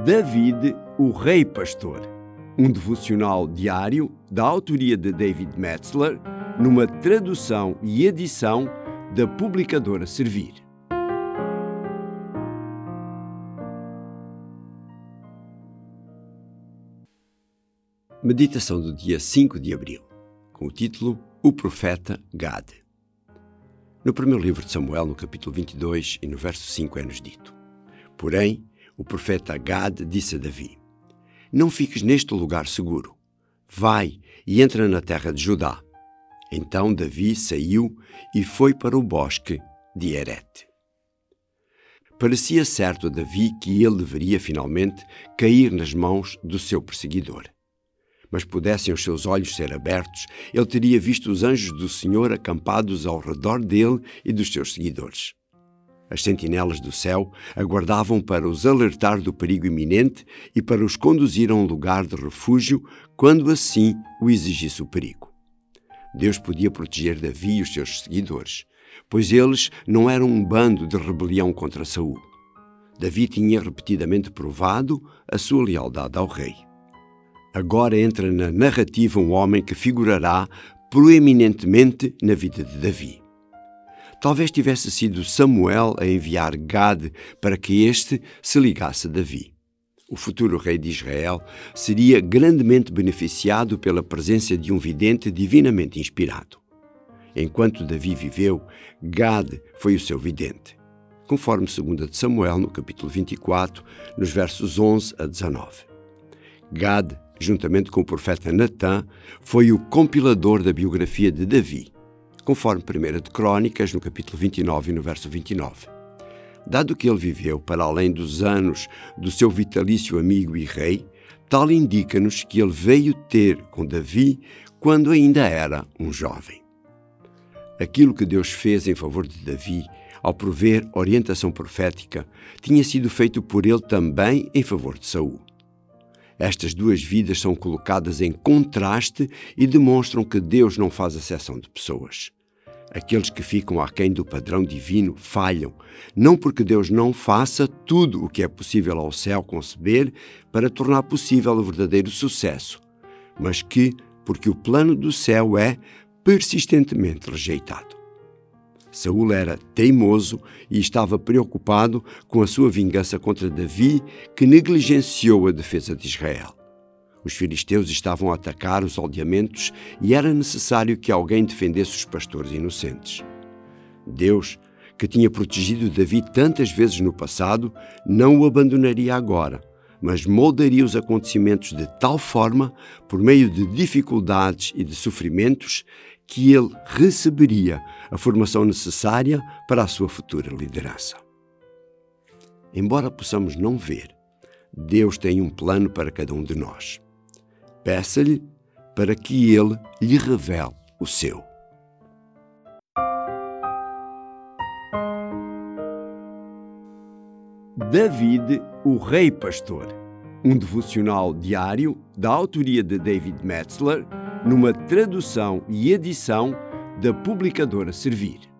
David, o Rei Pastor, um devocional diário da autoria de David Metzler, numa tradução e edição da publicadora Servir. Meditação do dia 5 de abril, com o título O Profeta Gad. No primeiro livro de Samuel, no capítulo 22 e no verso 5, é-nos dito: Porém, o profeta Gad disse a Davi: Não fiques neste lugar seguro. Vai e entra na terra de Judá. Então Davi saiu e foi para o bosque de Herete. Parecia certo a Davi que ele deveria finalmente cair nas mãos do seu perseguidor. Mas pudessem os seus olhos ser abertos, ele teria visto os anjos do Senhor acampados ao redor dele e dos seus seguidores. As sentinelas do céu aguardavam para os alertar do perigo iminente e para os conduzir a um lugar de refúgio quando assim o exigisse o perigo. Deus podia proteger Davi e os seus seguidores, pois eles não eram um bando de rebelião contra Saul. Davi tinha repetidamente provado a sua lealdade ao rei. Agora entra na narrativa um homem que figurará proeminentemente na vida de Davi. Talvez tivesse sido Samuel a enviar Gad para que este se ligasse a Davi. O futuro rei de Israel seria grandemente beneficiado pela presença de um vidente divinamente inspirado. Enquanto Davi viveu, Gad foi o seu vidente, conforme 2 de Samuel, no capítulo 24, nos versos 11 a 19. Gad, juntamente com o profeta Natã, foi o compilador da biografia de Davi, conforme 1 de Crônicas, no capítulo 29 e no verso 29. Dado que ele viveu para além dos anos do seu vitalício amigo e rei, tal indica-nos que ele veio ter com Davi quando ainda era um jovem. Aquilo que Deus fez em favor de Davi, ao prover orientação profética, tinha sido feito por ele também em favor de Saul. Estas duas vidas são colocadas em contraste e demonstram que Deus não faz acepção de pessoas. Aqueles que ficam aquém do padrão divino falham, não porque Deus não faça tudo o que é possível ao céu conceber para tornar possível o verdadeiro sucesso, mas porque o plano do céu é persistentemente rejeitado. Saul era teimoso e estava preocupado com a sua vingança contra Davi, que negligenciou a defesa de Israel. Os filisteus estavam a atacar os aldeamentos e era necessário que alguém defendesse os pastores inocentes. Deus, que tinha protegido Davi tantas vezes no passado, não o abandonaria agora, mas moldaria os acontecimentos de tal forma, por meio de dificuldades e de sofrimentos, que ele receberia a formação necessária para a sua futura liderança. Embora possamos não ver, Deus tem um plano para cada um de nós. Peça-lhe para que ele lhe revele o seu. David, o Rei Pastor, um devocional diário da autoria de David Metzler, numa tradução e edição da publicadora Servir.